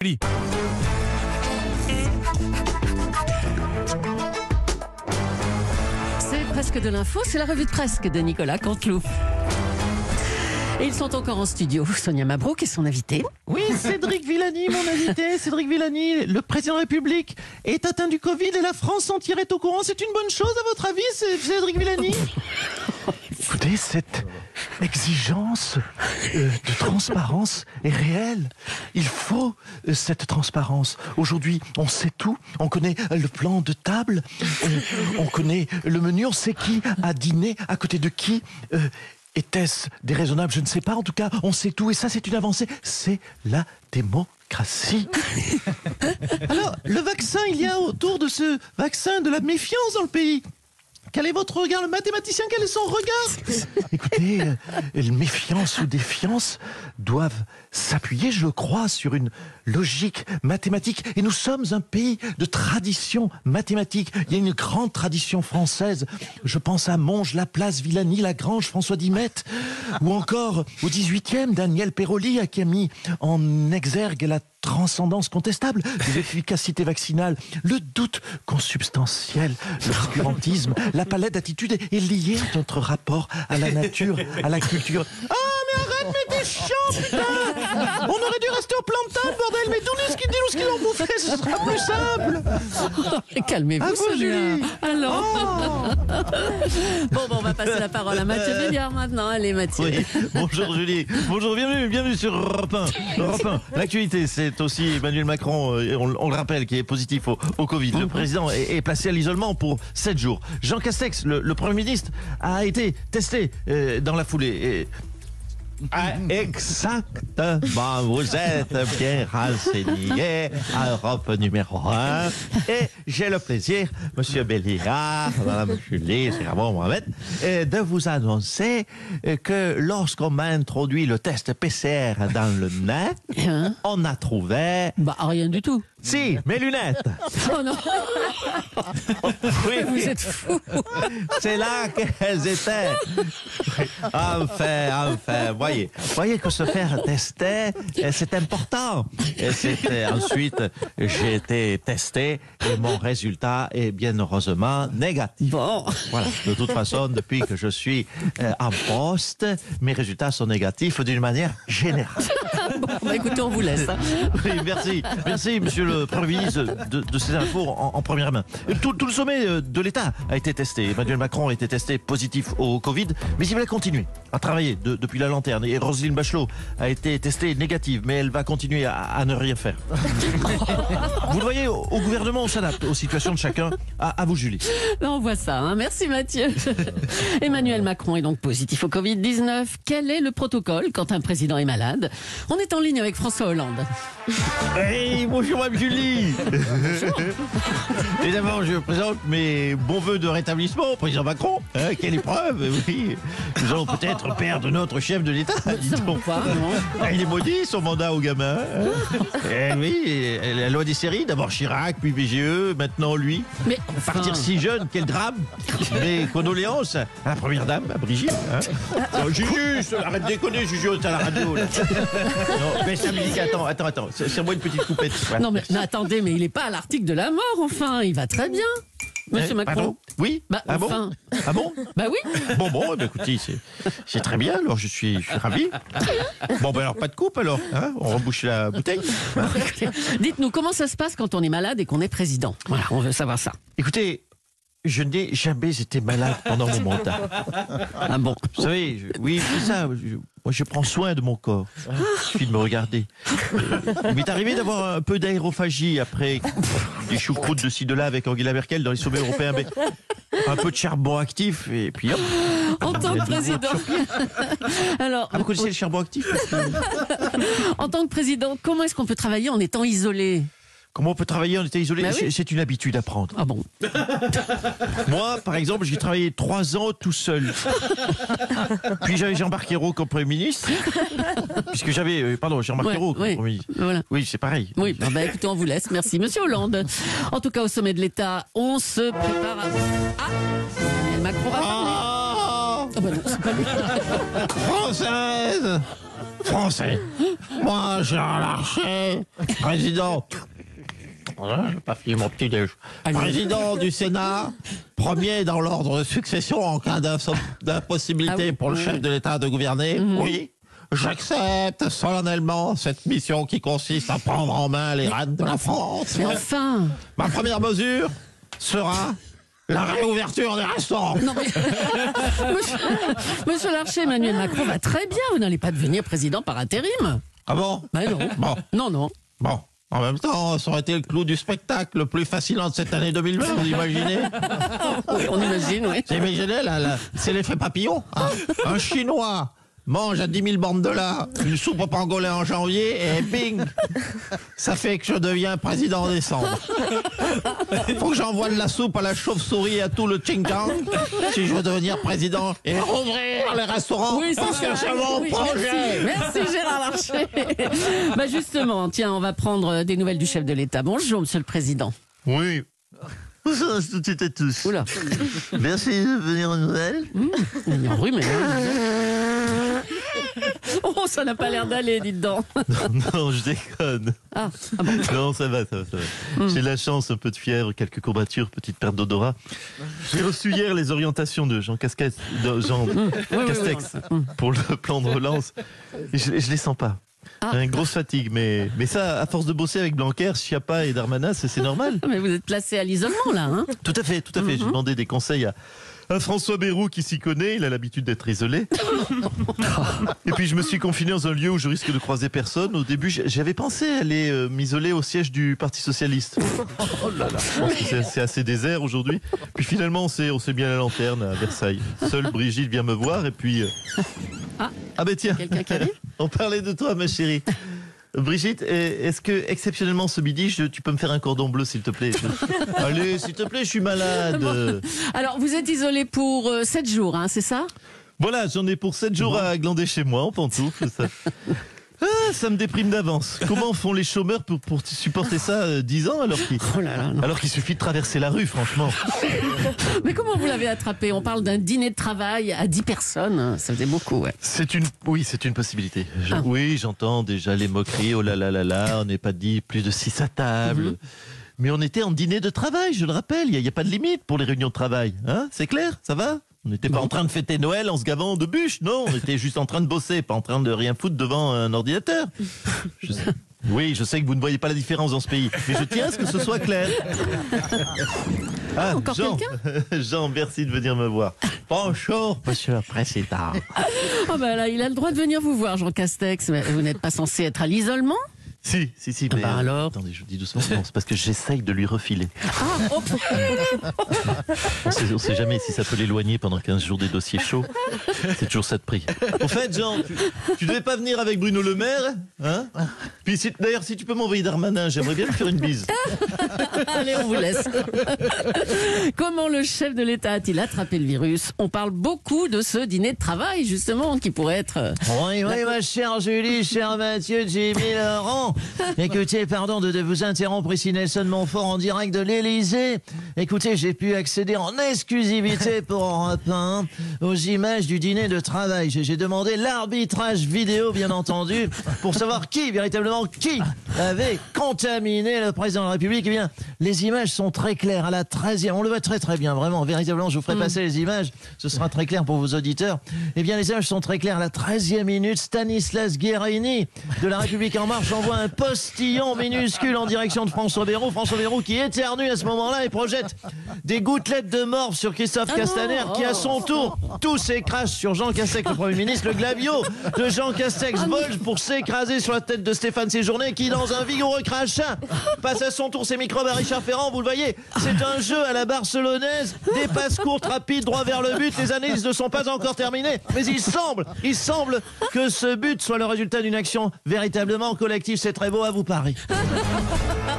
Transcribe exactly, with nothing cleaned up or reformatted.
C'est presque de l'info, c'est la revue de presque de Nicolas Canteloup. Et ils sont encore en studio. Sonia Mabrouk est son invité. Oui, Cédric Villani, mon invité. Cédric Villani, le président de la République, est atteint du Covid et la France entière est au courant. C'est une bonne chose à votre avis, Cédric Villani? Écoutez, cette exigence euh, de transparence est réelle. Il faut euh, cette transparence. Aujourd'hui, on sait tout. On connaît le plan de table. Euh, on connaît le menu. On sait qui a dîné, à côté de qui. Euh, Était-ce déraisonnable? Je ne sais pas. En tout cas, on sait tout. Et ça, c'est une avancée. C'est la démocratie. Alors, le vaccin, il y a autour de ce vaccin de la méfiance dans le pays. Quel est votre regard? Le mathématicien, quel est son regard? Écoutez, euh, méfiance ou défiance doivent s'appuyer, je le crois, sur une logique mathématique. Et nous sommes un pays de tradition mathématique. Il y a une grande tradition française. Je pense à Monge, Laplace, Villani, Lagrange, François Dimette. Ou encore au dix-huitième, Daniel Perroli, qui a mis en exergue la transcendance contestable de l'efficacité vaccinale, le doute consubstantiel, l'obscurantisme, la palette d'attitudes est liée à notre rapport à la nature, à la culture. Ah, mais arrête, mais t'es chiant, putain! On aurait dû rester au plan de table, bordel, mais dis-nous ce qu'ils dis-nous ce qu'ils ont bouffé, ce sera plus simple! Calmez-vous, À vous, Sonia. Julie. Alors. Oh. Bon, bon, on va passer la parole à Mathieu Béliard maintenant. Allez, Mathieu. Oui, bonjour Julie, bonjour, bienvenue, bienvenue sur Europe un. Europe un. L'actualité, c'est aussi Emmanuel Macron, euh, on, on le rappelle, qui est positif au, au Covid. Le président est, est placé à l'isolement pour sept jours. Jean Castex, le, le Premier ministre, a été testé euh, dans la foulée. Et... Ah, exactement, vous êtes bien renseigné à Europe numéro un. Et j'ai le plaisir, Monsieur Béliard, Madame Julie, c'est vraiment Mohamed, de vous annoncer que lorsqu'on m'a introduit le test P C R dans le nez, Hein? on a trouvé... Bah, rien du tout. Si, mes lunettes. Oh non, Oui, vous êtes fou. c'est là qu'elles étaient. Enfin, enfin, voyez, voyez que se faire tester, c'est important. Et c'était ensuite, j'ai été testé et mon résultat est bien heureusement négatif. Bon. Voilà. De toute façon, depuis que je suis euh, en poste, mes résultats sont négatifs d'une manière générale. Bon, bah, écoutez, on vous laisse. Hein. Oui, merci, merci, Monsieur le Premier ministre, de, de ces infos en, en première main. Tout, tout le sommet de l'État a été testé. Emmanuel Macron a été testé positif au Covid, mais il va continuer à travailler de, depuis la lanterne. Et Roselyne Bachelot a été testée négative, mais elle va continuer à, à ne rien faire. Vous le voyez, au, au gouvernement, on s'adapte aux situations de chacun. À, à vous, Julie. On voit ça. Hein. Merci, Mathieu. Emmanuel Macron est donc positif au Covid dix-neuf. Quel est le protocole quand un président est malade? On est en ligne avec François Hollande. Hey, bonjour, Mme Julie. Et d'abord, je présente mes bons voeux de rétablissement au président Macron. Hein, quelle épreuve, oui. Nous allons peut-être perdre notre chef de l'État, dit-on. Ah, il est maudit, son mandat au gamin. Hein. Eh oui, la loi des séries, d'abord Chirac, puis B G E, maintenant lui. Mais Partir si jeune, quel drame. Mes condoléances à la première dame, à Brigitte. Hein. Oh, Juju, arrête de déconner, Juju, t'es à la radio. Là. Non, mais ça me dit qu'attends, attends, attends, c'est moi une petite coupette. Voilà. non, mais, mais attendez, mais il n'est pas à l'article de la mort, enfin. Il va très bien, Monsieur Eh, Macron. pardon Oui Bah, Ah enfin. bon Ah bon Bah oui. Bon, bon, bah, écoutez, c'est, c'est très bien, alors je suis, je suis ravi. Bon, ben alors, pas de coupe, alors, hein, on rebouche la bouteille. Hein. Dites-nous, comment ça se passe quand on est malade et qu'on est président? Voilà, on veut savoir ça. Écoutez, je n'ai jamais été malade pendant mon mandat. Ah bon? Vous savez, je- oui, c'est ça, je, moi je prends soin de mon corps. Il suffit de me regarder. Euh, il m'est arrivé d'avoir un peu d'aérophagie après des choucroutes de ci de là avec Angela Merkel dans les sommets européens, mais un peu de charbon actif, et puis hop. En tant que président. Alors, Ah, vous connaissez le charbon actif? en tant que président, comment est-ce qu'on peut travailler en étant isolé? Comment on peut travailler en étant isolé? Bah oui. C'est- C'est une habitude à prendre. Ah bon? Moi, par exemple, j'ai travaillé trois ans tout seul. Puis j'avais Jean-Marc Ayrault comme Premier ministre. Puisque j'avais, euh, pardon, Jean-Marc Ouais, Ayrault comme ouais. Premier ministre. Voilà. Oui, c'est pareil. Oui, bah, bah, écoutez, on vous laisse. Merci, Monsieur Hollande. En tout cas, au sommet de l'État, on se prépare à... Ah, Emmanuel Macron va parler. Ah, Ah bah non, c'est pas lui. française, Français, moi, Gérard Larcher, président... J'ai pas fini mon petit déj. Président du Sénat, premier dans l'ordre de succession en cas d'impossibilité Ah oui. pour le chef de l'État de gouverner. Mmh. Oui, j'accepte solennellement cette mission qui consiste à prendre en main les rênes de la France. Mais enfin. Ma première mesure sera la réouverture des restaurants. Non, mais... monsieur, monsieur Larcher, Emmanuel Macron va très bien. Vous n'allez pas devenir président par intérim. Ah bon? Ben non. Bon. Non, non. Bon. En même temps, ça aurait été le clou du spectacle le plus fascinant de cette année deux mille vingt, vous imaginez? Oui, on imagine, oui. Vous imaginez, là, là, c'est l'effet papillon. Hein. Un Chinois mange à dix mille bornes de là une soupe au pangolin en janvier et bing, ça fait que je deviens président en décembre. Faut que j'envoie de la soupe à la chauve-souris et à tout le Xinjiang si je veux devenir président et rouvrir les restaurants. Oui, c'est ça. C'est mon Oui, projet. Merci, merci Gérard Larcher. Bah justement, tiens, on va prendre des nouvelles du chef de l'État. Bonjour, monsieur le président. Oui. Bonjour à toutes et à tous. Oula. Merci de venir aux nouvelles. Mmh, il est enrhumé, hein. Oh, ça n'a pas l'air d'aller, dites donc. Non, non, je déconne. Ah, ah bon. Non, ça va, ça va, ça va. Mm. J'ai la chance, un peu de fièvre, quelques courbatures, petite perte d'odorat. J'ai reçu hier les orientations de Jean Casquet, de Jean Oui, oui, Castex oui, oui. pour le plan de relance. Et je, je les sens pas. Ah. Une grosse fatigue, mais, mais ça, à force de bosser avec Blanquer, Schiappa et Darmanin, c'est c'est normal. Mais vous êtes placé à l'isolement, là, hein. Tout à fait, tout à fait. J'ai demandé des conseils à, à François Bayrou qui s'y connaît, il a l'habitude d'être isolé. Et puis je me suis confiné dans un lieu où je risque de croiser personne. Au début, j'avais pensé aller euh, m'isoler au siège du Parti Socialiste. Oh là là. C'est c'est assez désert aujourd'hui. Puis finalement, on s'est on s'est mis à la lanterne à Versailles. Seule Brigitte vient me voir et puis... euh, Ah, Ah ben tiens, quelqu'un qui arrive. on parlait de toi ma chérie. Brigitte, est-ce que exceptionnellement ce midi, je- tu peux me faire un cordon bleu s'il te plaît? Je- Allez, s'il te plaît, je suis malade. Alors, vous êtes isolé pour euh, sept jours, hein, c'est ça? Voilà, j'en ai pour sept jours à glander chez moi en pantoufles. Ça, ah, ça me déprime d'avance. Comment font les chômeurs pour, pour supporter ça euh, dix ans alors qu'il Oh là là, non. alors qu'il suffit de traverser la rue, franchement. Mais comment vous l'avez attrapé? On parle d'un dîner de travail à dix personnes. Ça faisait beaucoup, ouais. C'est une, oui, c'est une possibilité. Je- Ah. Oui, j'entends déjà les moqueries. Oh là là là là, on n'est pas dit plus de six à table. Mhm. Mais on était en dîner de travail, je le rappelle. Il n'y a, il y a pas de limite pour les réunions de travail. Hein, c'est clair? Ça va? On n'était pas en train de fêter Noël en se gavant de bûches, non. On était juste en train de bosser, pas en train de rien foutre devant un ordinateur. Je sais- Oui, je sais que vous ne voyez pas la différence dans ce pays, mais je tiens à ce que ce soit clair. Ah, Encore Jean, quelqu'un Jean, merci de venir me voir. Bonjour, monsieur le président. Oh bah là, il a le droit de venir vous voir, Jean Castex. Mais vous n'êtes pas censé être à l'isolement? Si, si, si, Ah mais bah euh, alors attendez, je dis doucement, non, c'est parce que j'essaye de lui refiler. Ah, oh, On sait, on sait jamais si ça peut l'éloigner pendant quinze jours des dossiers chauds. C'est toujours ça de prix. Au fait, Jean, tu, tu devais pas venir avec Bruno Le Maire, hein? Puis si- d'ailleurs, si tu peux m'envoyer Darmanin, j'aimerais bien lui faire une bise. allez, on vous laisse. Comment le chef de l'État a-t-il attrapé le virus? On parle beaucoup de ce dîner de travail, justement, qui pourrait être... euh, Oui, oui, ma chère Julie, cher Mathieu, Jimmy, Laurent. Écoutez, pardon de, de vous interrompre ici, Nelson Montfort, en direct de l'Élysée. Écoutez, j'ai pu accéder en exclusivité pour Europe un aux images du dîner de travail. J'ai j'ai demandé l'arbitrage vidéo, bien entendu, pour savoir qui, véritablement qui, avait contaminé le président de la République. Eh bien, les images sont très claires. À la treizième, on le voit très très bien, vraiment, véritablement, je vous ferai passer les images. Ce sera très clair pour vos auditeurs. Eh bien, les images sont très claires. À la treizième minute, Stanislas Guérini de la République En Marche envoie un postillon minuscule en direction de François Bayrou. François Bayrou qui éternue à ce moment-là et projette des gouttelettes de morve sur Christophe Ah Castaner, non. qui à son tour tout s'écrase sur Jean Castex, le Premier ministre. Le glavio de Jean Castex vole pour s'écraser sur la tête de Stéphane Séjourné, qui dans un vigoureux crachat passe à son tour ses microbes à Richard Ferrand. Vous le voyez, c'est un jeu à la barcelonaise, des passes courtes, rapides, droit vers le but. Les analyses ne sont pas encore terminées, mais il semble, il semble que ce but soit le résultat d'une action véritablement collective. C'est très beau, à vous Paris.